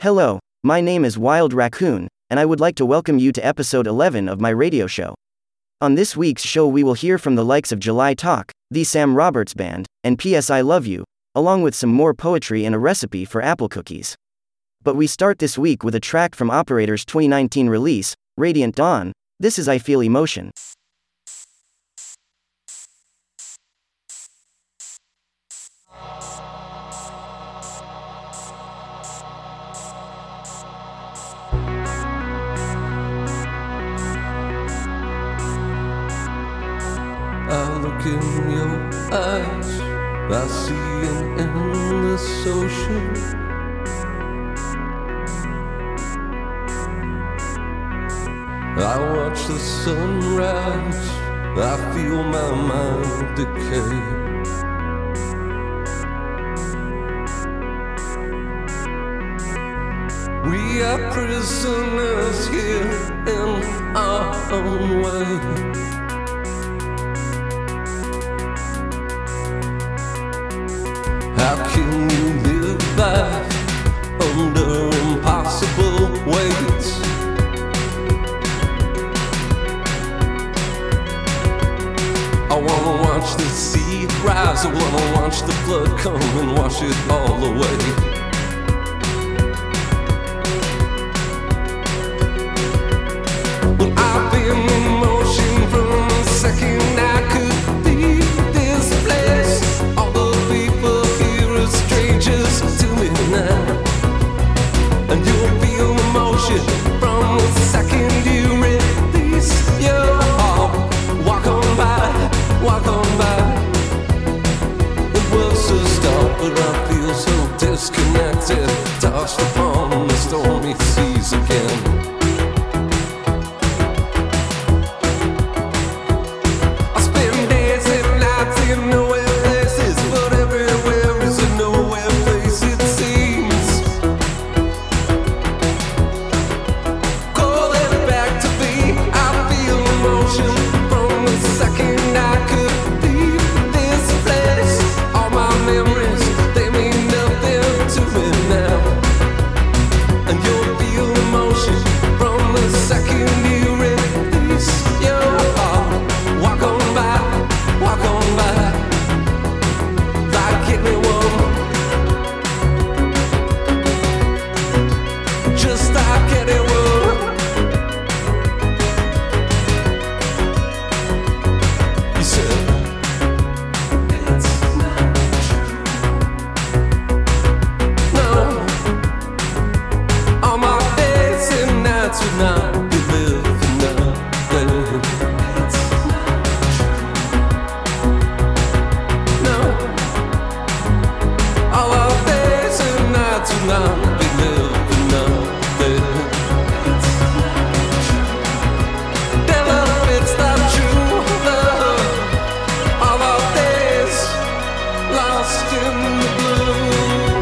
Hello, my name is Wild Raccoon, and I would like to welcome you to episode 11 of my radio show. On this week's show, we will hear from the likes of July Talk, the Sam Roberts Band, and P.S. I Love You, along with some more poetry and a recipe for apple cookies. But we start this week with a track from Operator's 2019 release, Radiant Dawn. This is I Feel Emotion. I look in your eyes, I see an endless ocean. I watch the sunrise, I feel my mind decay. We are prisoners here in our own way. How can you live life under impossible weights? I wanna watch the sea rise, I wanna watch the flood come and wash it all away. Well, I've been in motion from the second I could leave this place. All the people here are strangers to me now, and you'll feel the motion from the second you release your heart. Walk on by. The world's so dark, but I feel so disconnected, tossed upon the stormy seas again. I spend days and nights in nowhere places, but everywhere is a nowhere place it seems. Call it back to me, I feel emotion from the second I could leave this place. All my memories, they mean nothing to me now, and you'll feel emotion from the second you release your heart. Walk on by, like anyone, just like anyone. You said it's not true. No, all my days and nights would not be living nothing. It's not true. No, all our days and nights would not be living nothing. It's not true. Tell it's not true, love. All our days lost in the blue.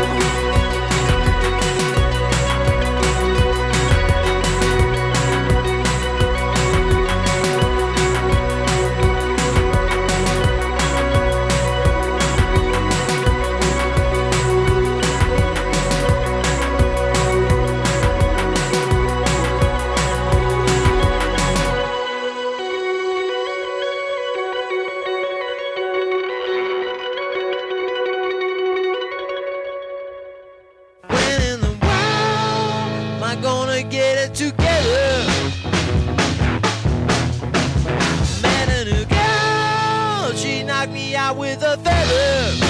When in the world am I gonna get it together? Met a new girl, she knocked me out with a feather.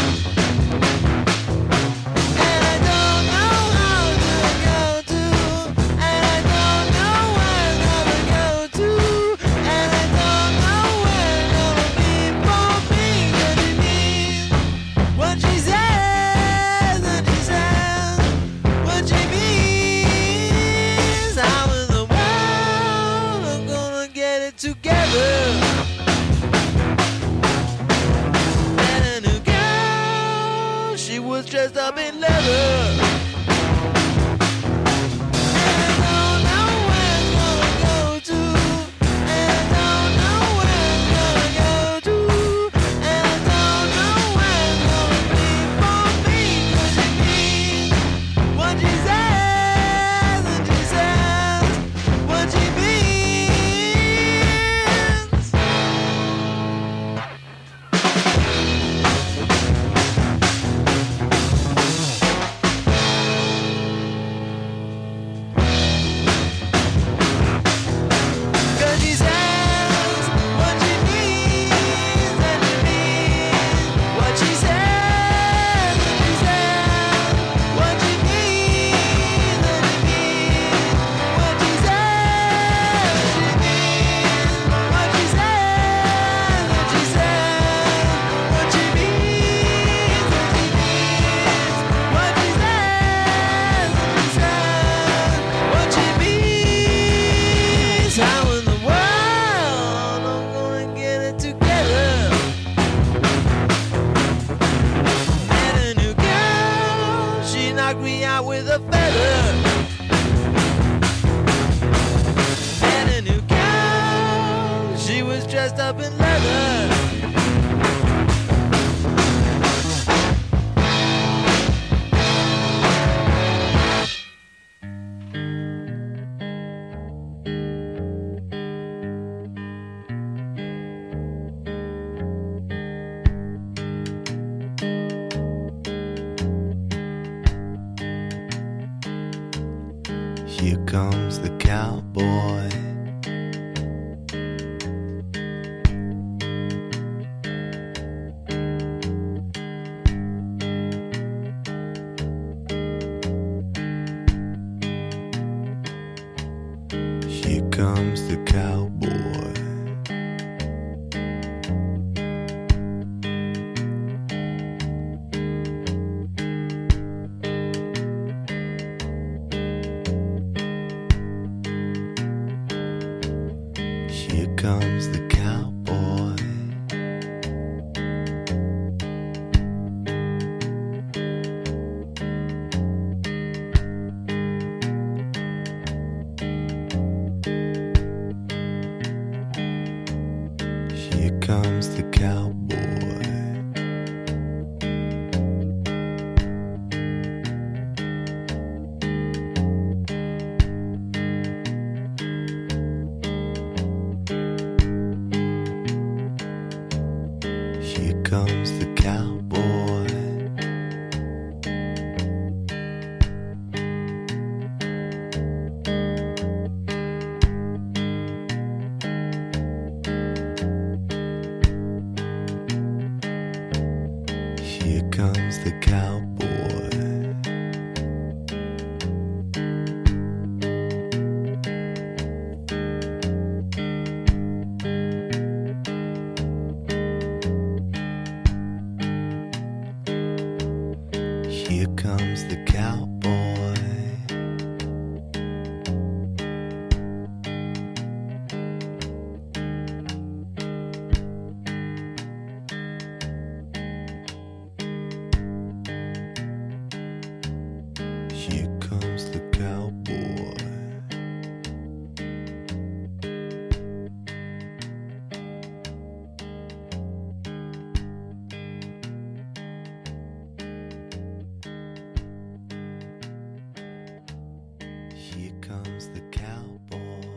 And I don't know how to go to, and I don't know where I'm gonna go to, and I don't know where I'm gonna be for me. Cause it means what she says, and she says what she means. How in the world I'm gonna get it together? Met a new girl, she was dressed up in leather. And I don't know where I'm gonna go to, and I don't know where I'm gonna go to, and I don't know where I'm gonna be for me. Cause she means what she says. Here comes the cowboy. Here comes the cowboy. Here comes the cowboy. Here comes the cowboy. Here comes the cowboy. Here comes the cowboy. Here comes the cowboy. Here comes the cowboy. Here comes the cowboy.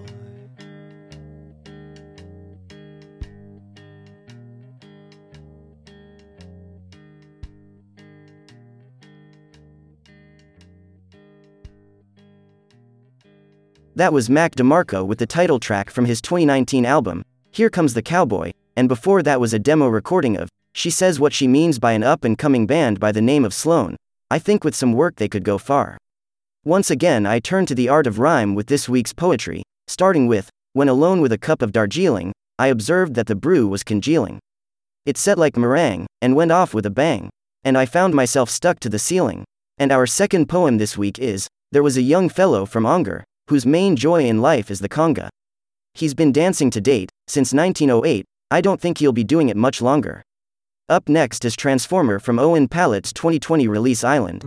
That was Mac DeMarco with the title track from his 2019 album, Here Comes the Cowboy, and before that was a demo recording of She Says What She Means by an up-and-coming band by the name of Sloan. I think with some work they could go far. Once again I turn to the art of rhyme with this week's poetry, starting with, when alone with a cup of Darjeeling, I observed that the brew was congealing. It set like meringue, and went off with a bang, and I found myself stuck to the ceiling. And our second poem this week is, there was a young fellow from Ongar, whose main joy in life is the conga. He's been dancing to date, since 1908, I don't think he'll be doing it much longer. Up next is Transformer from Owen Pallett's 2020 release Island.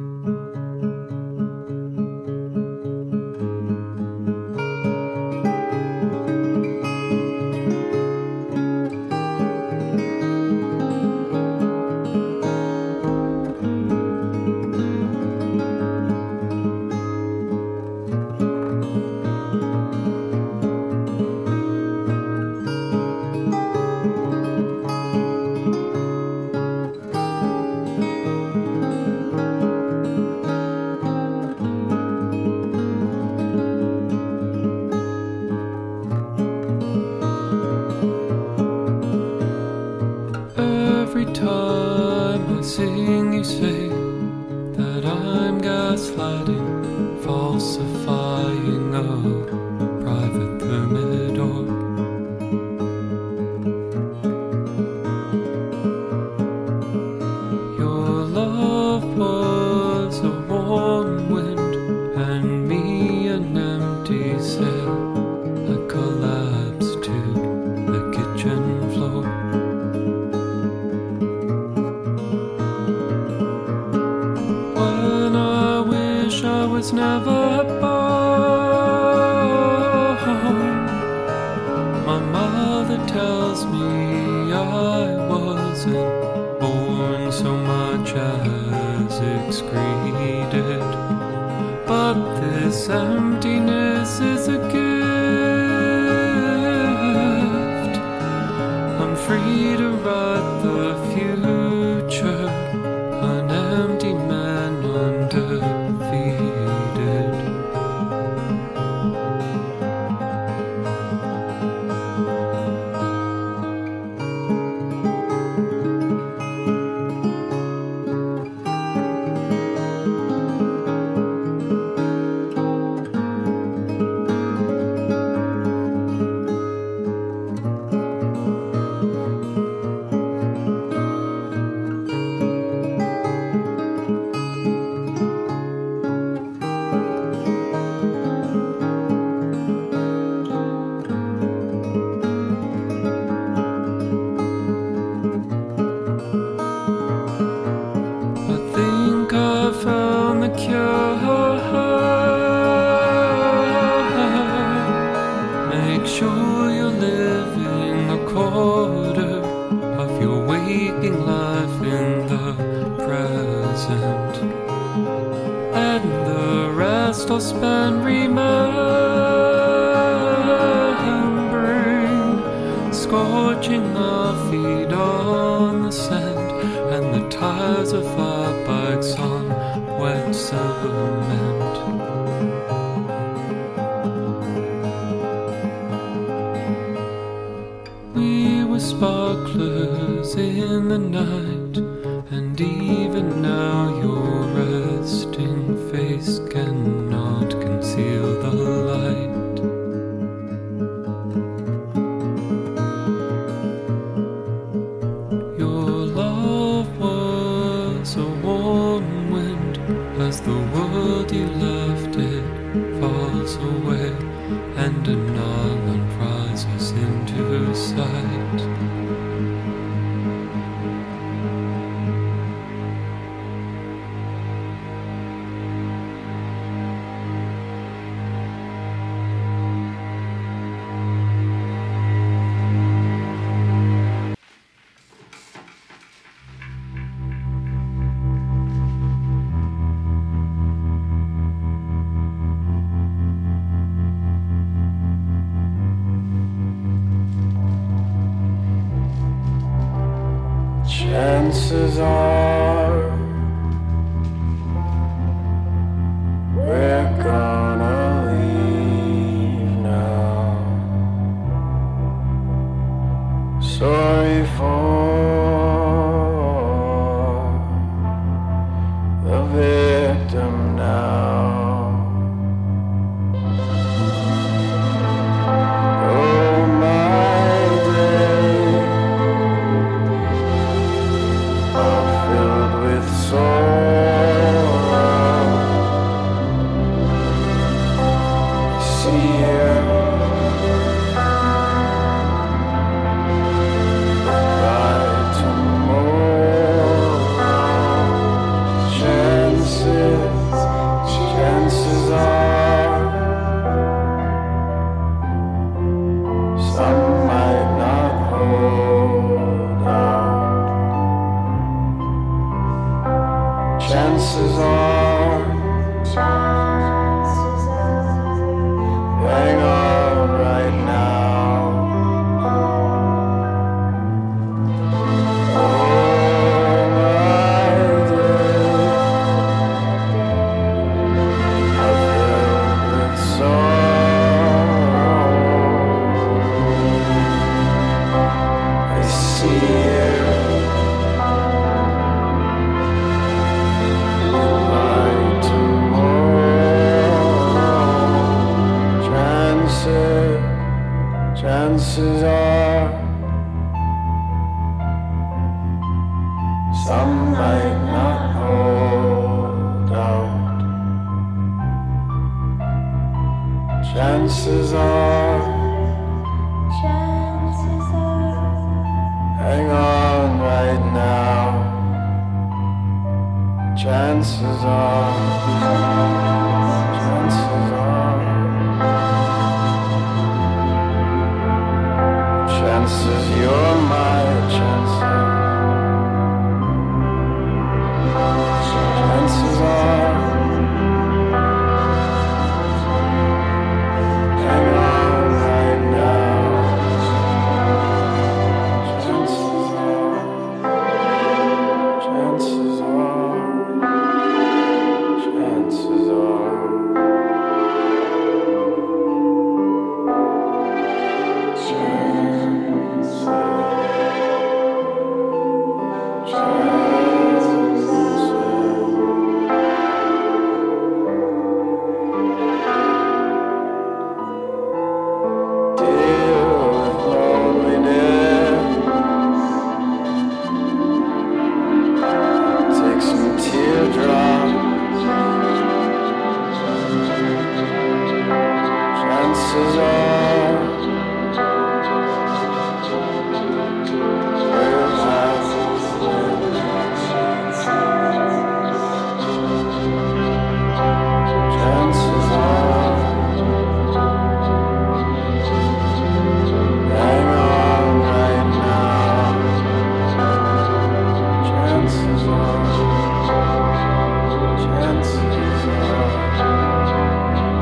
Every time I sing, you say that I'm gaslighting, falsifying a private thermidor. Your love was a warm wind, and me an empty sail. I collapsed to the kitchen floor. I was never born. My mother tells me I wasn't born so much as excreted, but this emptiness is a gift. I'm free to write the future, an empty man undefeated. crisp and remembering, scorching our feet on the sand and the tires of our bikes on wet cement. We were sparklers in the night, and even now your resting face cannot conceal the light. Your love was a warm wind as the world you left it falls away, and an island rises into sight. Chances are we're gonna leave now. Sorry for the victim now. Oh my day, filled with sorrow. See you by tomorrow. Chances are some might not hold out. Chances are, hang on right now. Oh my day, I'm filled with sorrow. I see you. Chances are some might not hold out. Chances are, hang on right now. Chances are, chances are. Chances, you're my chances. Chances are, hang on right now. Chances are, chances are, chances are. Chances are we'll have chances are, hang on right now. Chances are, chances are.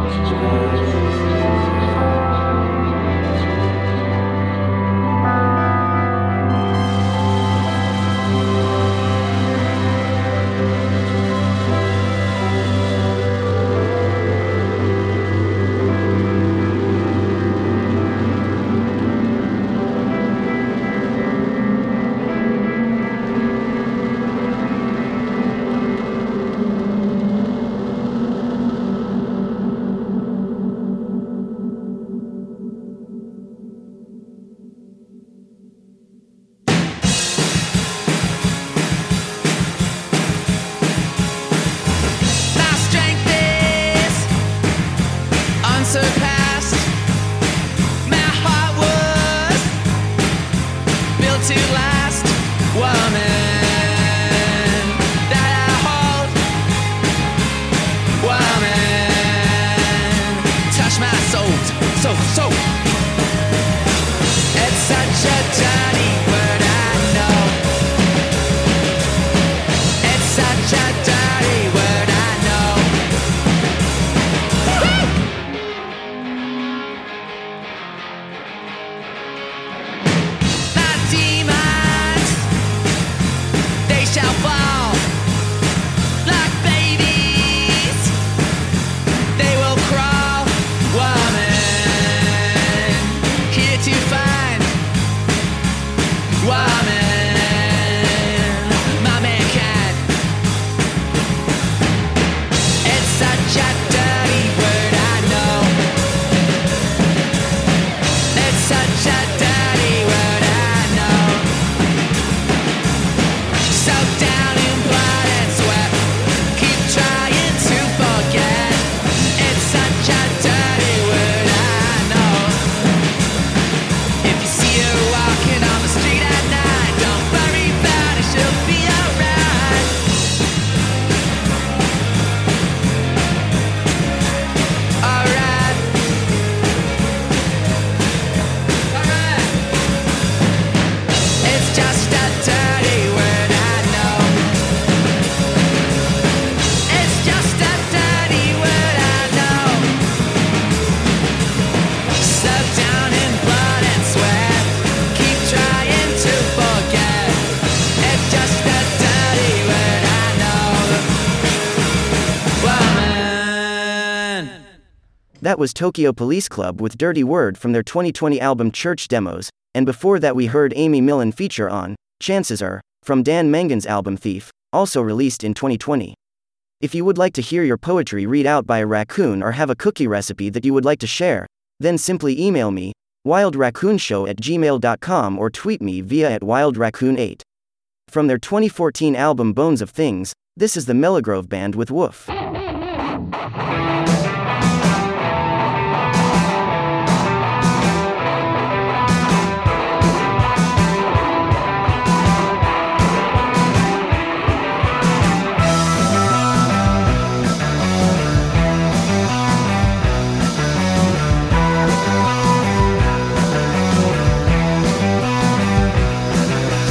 That was Tokyo Police Club with Dirty Word from their 2020 album Church Demos, and before that we heard Amy Millan feature on Chances Are, from Dan Mangan's album Thief, also released in 2020. If you would like to hear your poetry read out by a raccoon or have a cookie recipe that you would like to share, then simply email me, wildraccoonshow@gmail.com, or tweet me via @wildraccoon8. From their 2014 album Bones of Things, this is the Melogrove Band with Woof.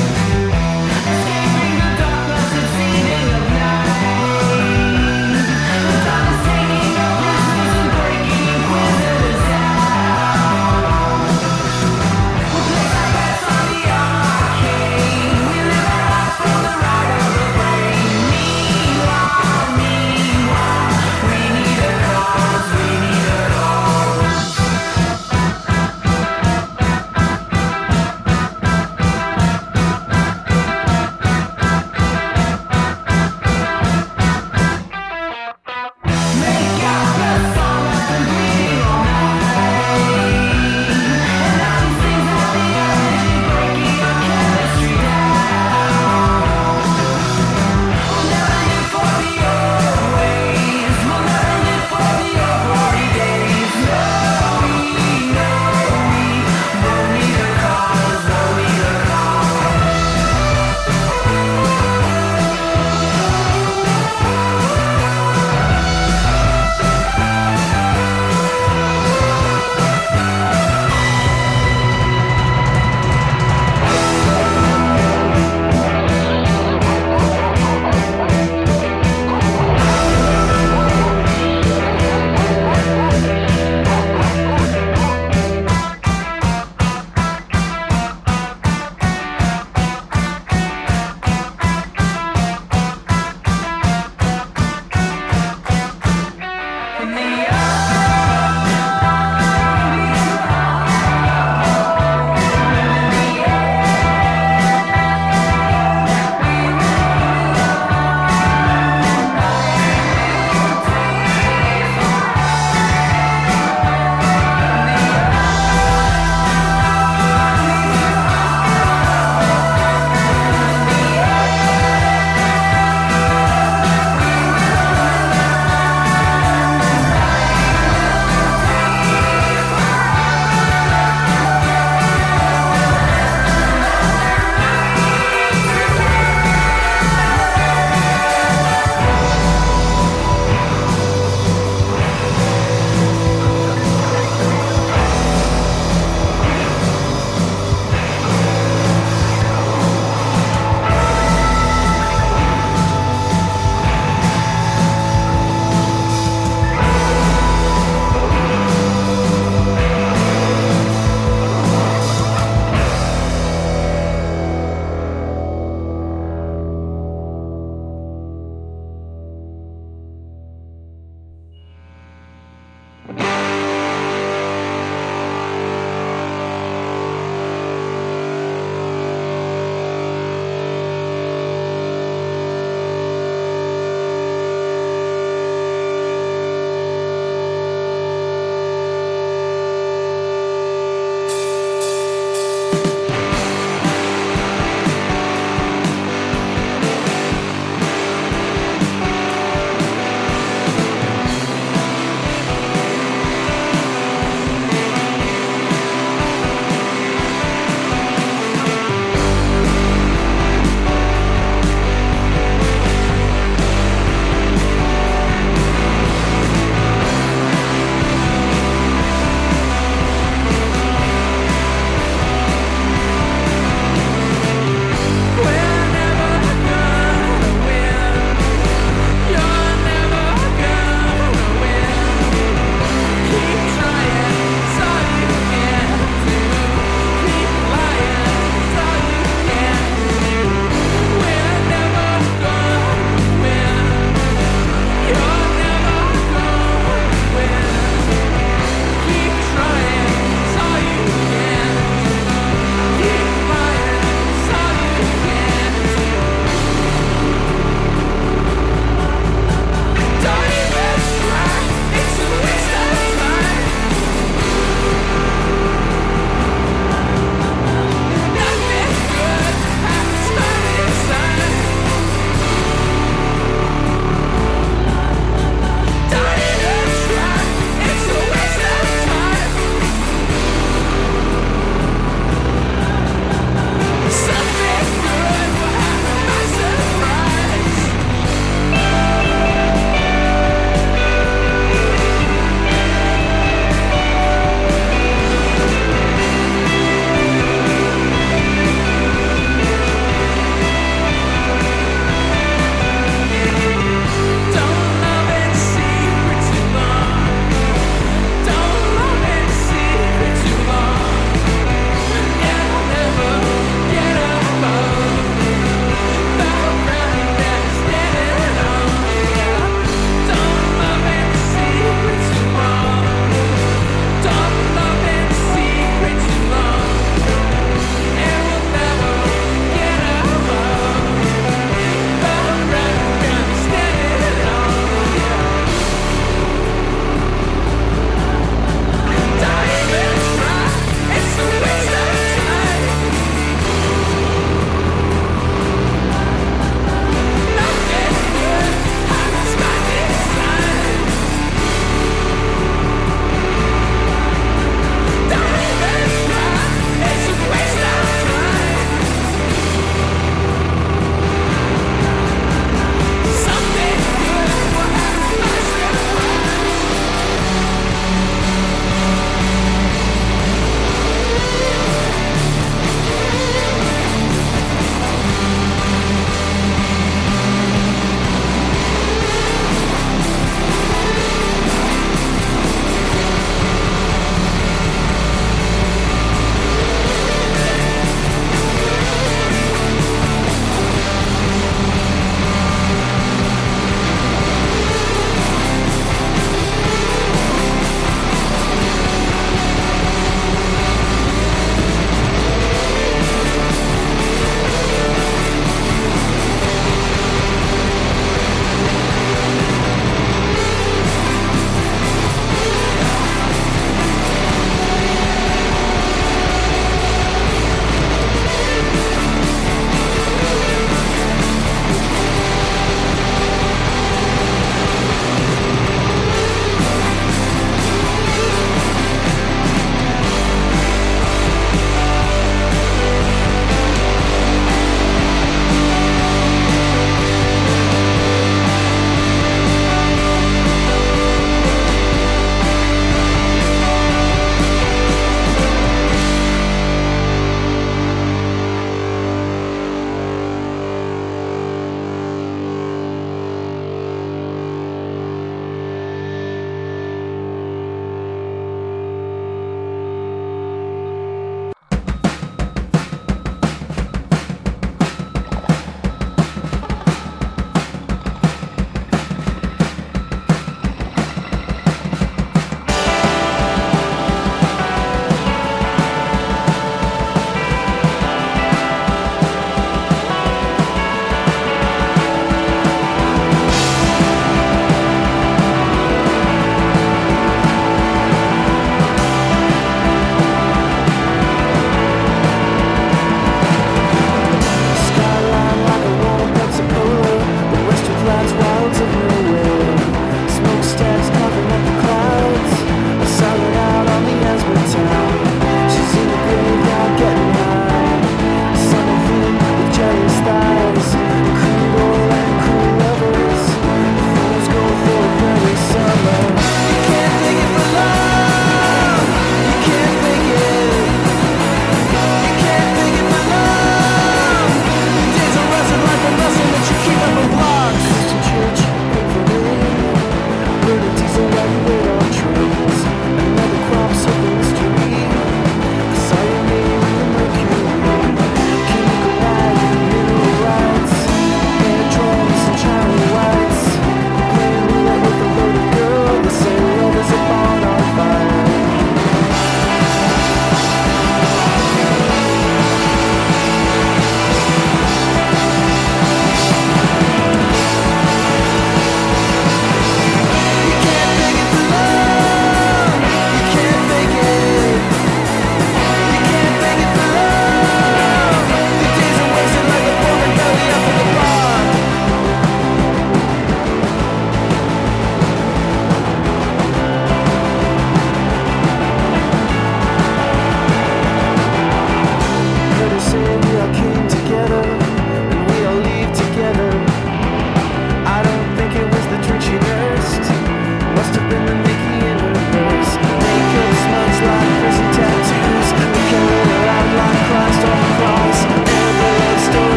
Escaping the darkness and feeding of night.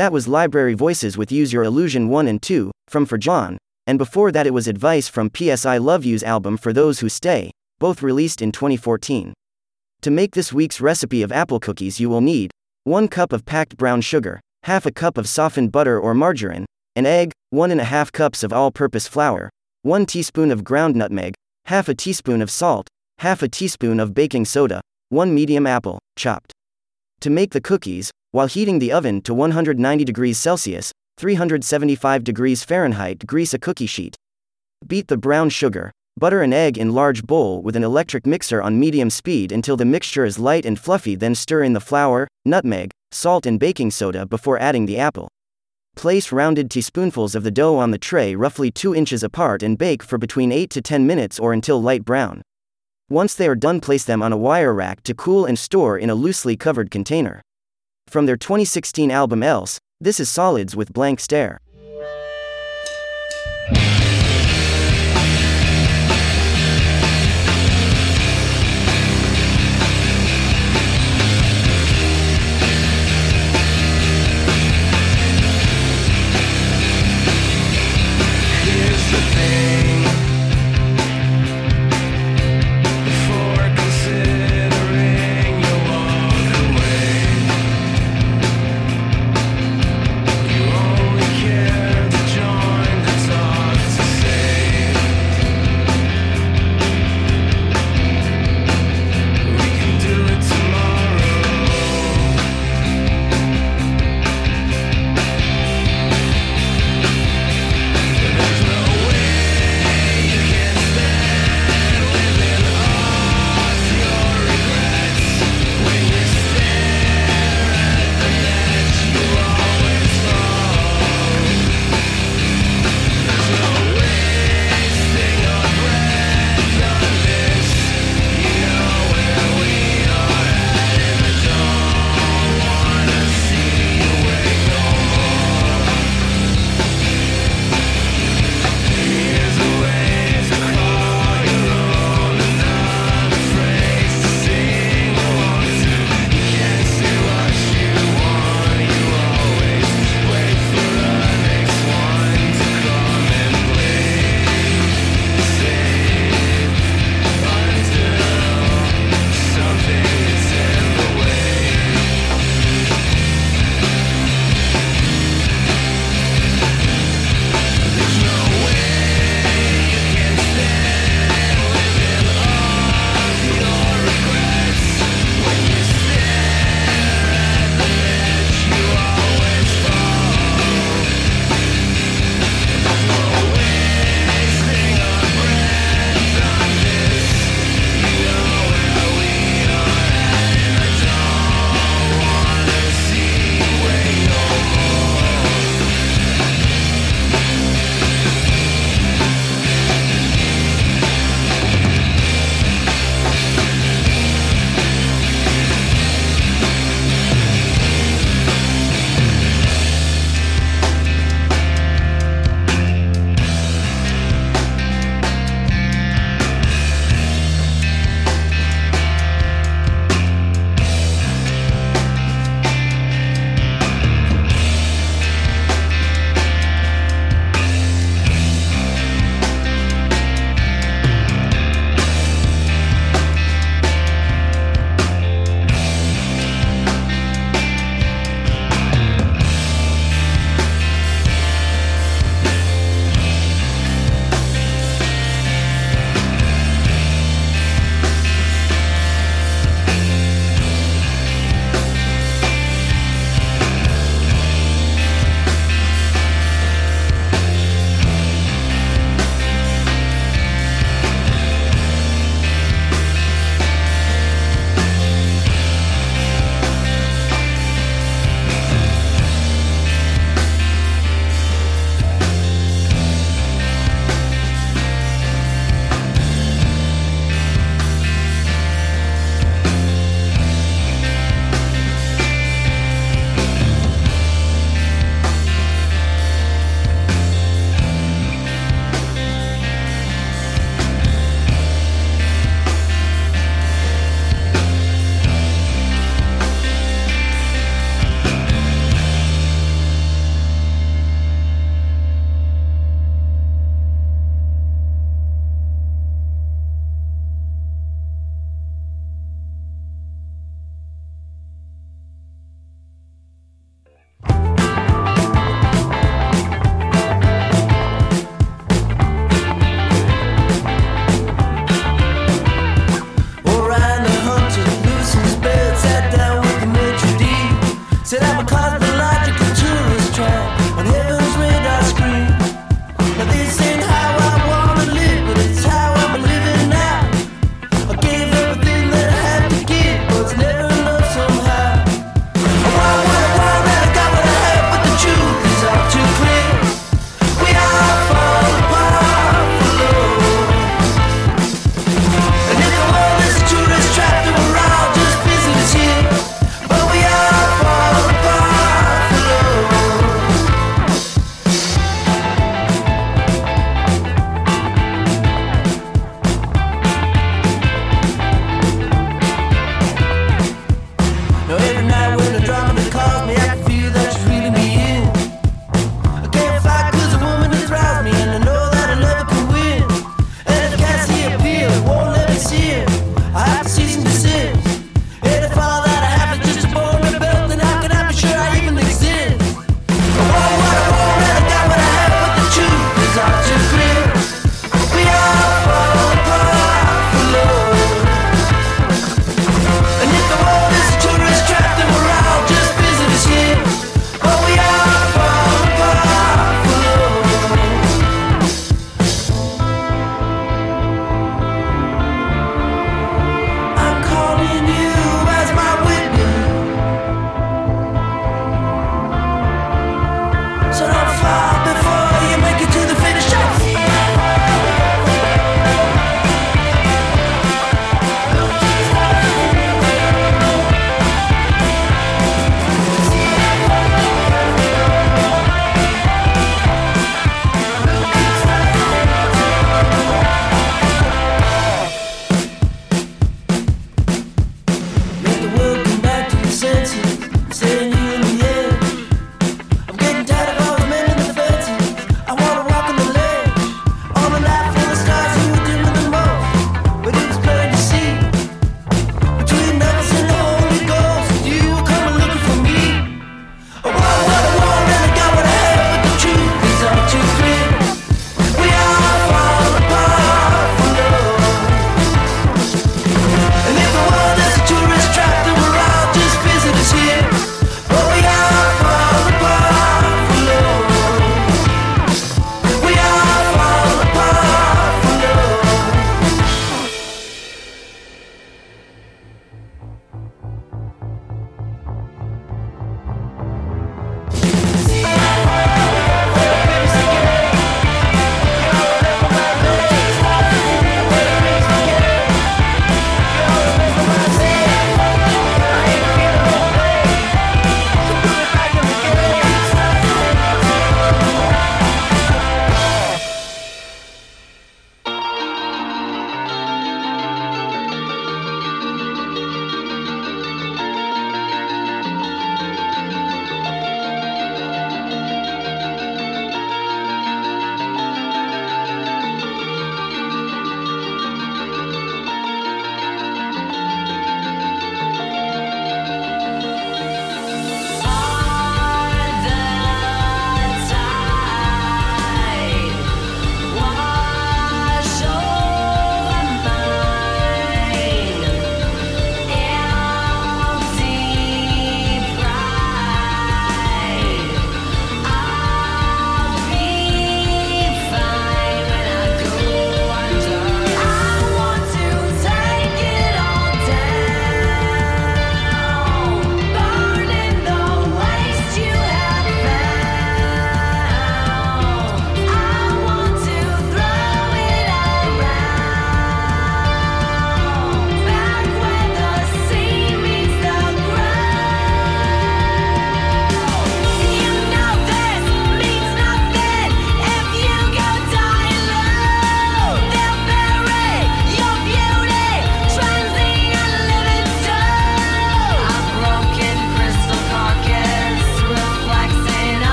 That was Library Voices with Use Your Illusion 1 and 2, from For John, and before that it was Advice from P.S. I Love You's album For Those Who Stay, both released in 2014. To make this week's recipe of apple cookies you will need 1 cup of packed brown sugar, half a cup of softened butter or margarine, an egg, 1.5 cups of all-purpose flour, 1 teaspoon of ground nutmeg, half a teaspoon of salt, half a teaspoon of baking soda, 1 medium apple, chopped. To make the cookies, while heating the oven to 190 degrees Celsius, 375 degrees Fahrenheit, grease a cookie sheet. Beat the brown sugar, butter and egg in large bowl with an electric mixer on medium speed until the mixture is light and fluffy, then stir in the flour, nutmeg, salt and baking soda before adding the apple. Place rounded teaspoonfuls of the dough on the tray roughly 2 inches apart and bake for between 8 to 10 minutes or until light brown. Once they are done, place them on a wire rack to cool and store in a loosely covered container. From their 2016 album Else, this is Solids with Blank Stare. Here's the thing. Before considering your walk away, you only care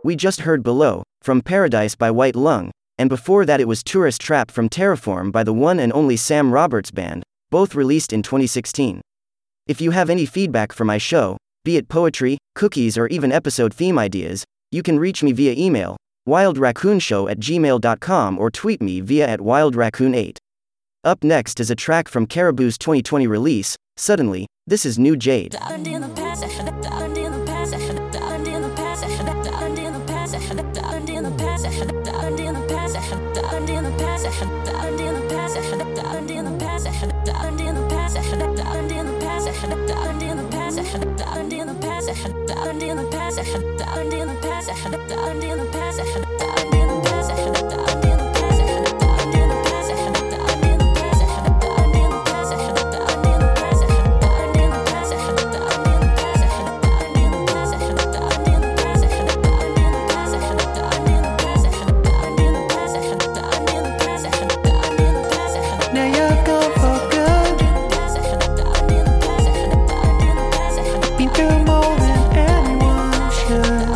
We just heard Below, from Paradise by White Lung, and before that it was Tourist Trap from Terraform by the one and only Sam Roberts Band, both released in 2016. If you have any feedback for my show, be it poetry, cookies or even episode theme ideas, you can reach me via email, wildraccoonshow@gmail.com, or tweet me via @wildraccoon8. Up next is a track from Caribou's 2020 release, Suddenly. This is New Jade. Now you're gone for good. Been through more than anyone should.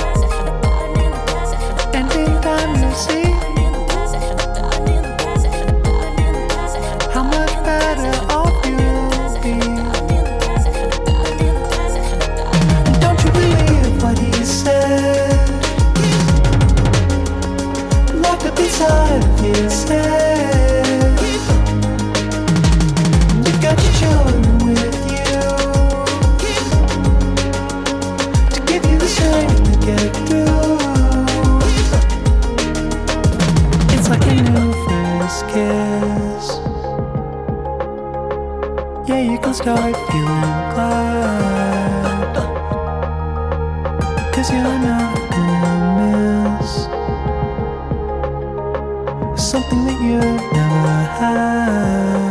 And in time you'll see how much better off you'll be. Don't you believe what he said? Locked up inside of his head. Got your children with you to give you the strength to get through. It's like a new first kiss. Yeah, you can start feeling glad, 'cause you're not gonna miss something that you've never had.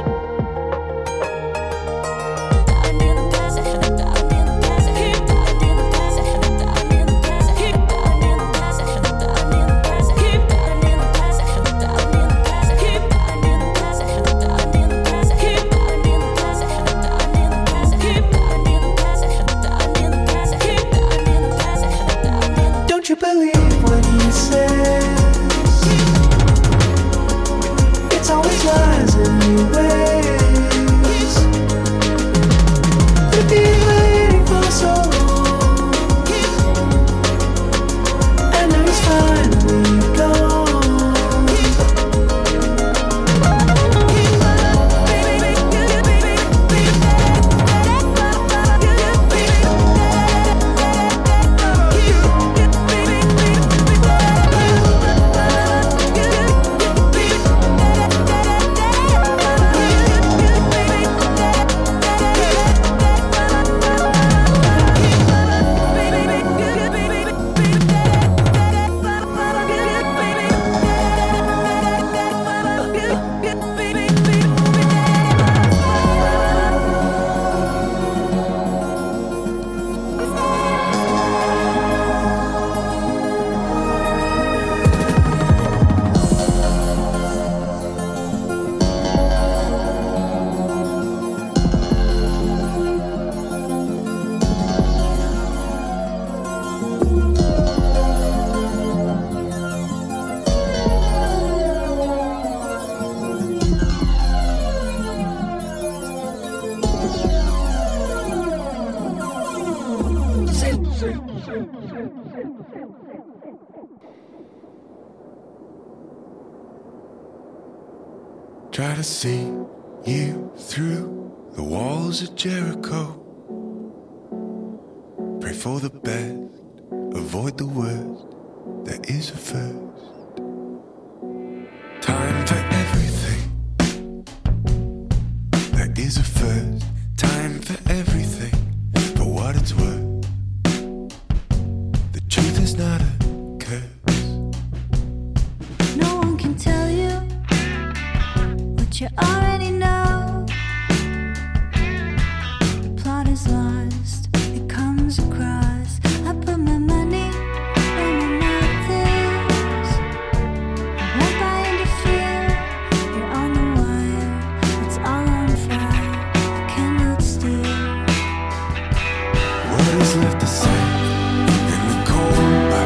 Don't you believe what he says? It's always lies anyways. We've been waiting for so long, and now he's finally gone. Try to see you through the walls of Jericho. Pray for the best, avoid the worst. There is a first. Time for everything. There is a first. Time for everything. For what it's worth. The truth is not a curse. No one can tell you what you already know. The plot is lost, it comes across. I put my money where my mouth is. I won't buy into fear, you're on the wire. It's all on fire, I cannot steal. What is left to say in the cold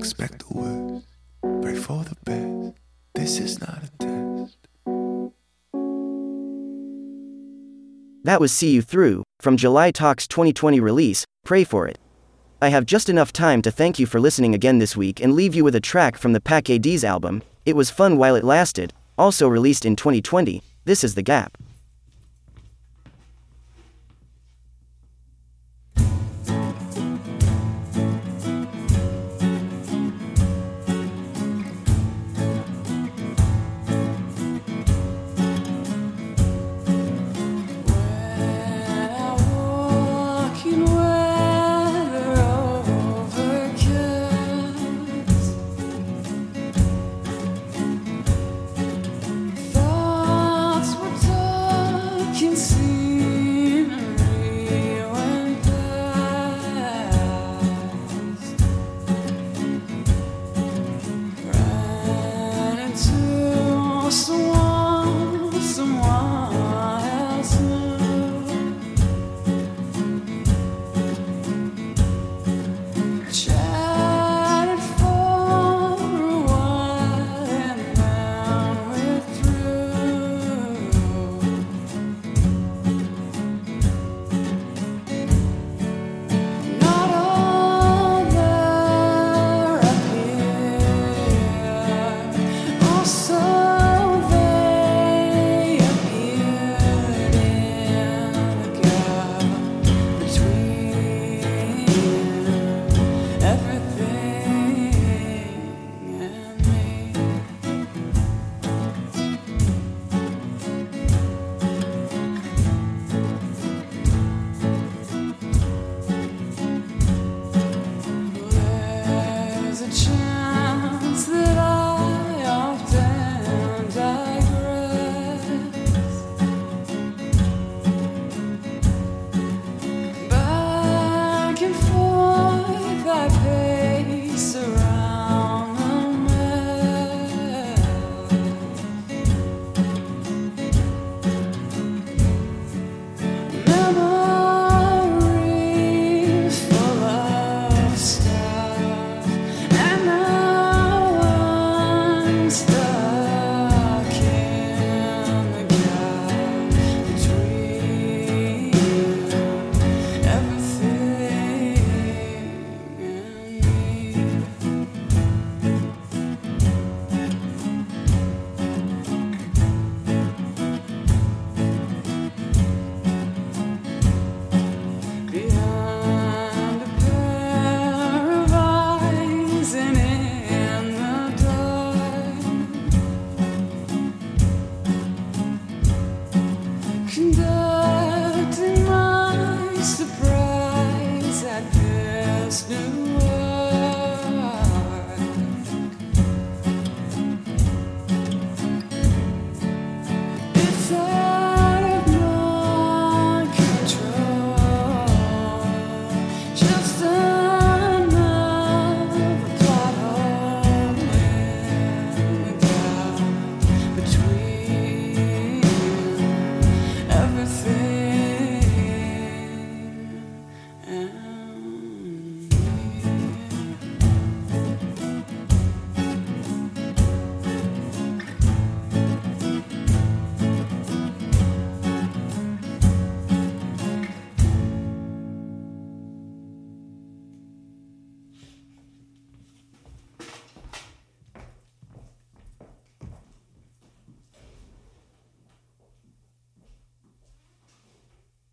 expect the worst, pray for the best. This is not a test. That was See You Through, from July Talk's 2020 release, Pray For It. I have just enough time to thank you for listening again this week and leave you with a track from the Pac AD's album, It Was Fun While It Lasted, also released in 2020, This Is the Gap. There's a chance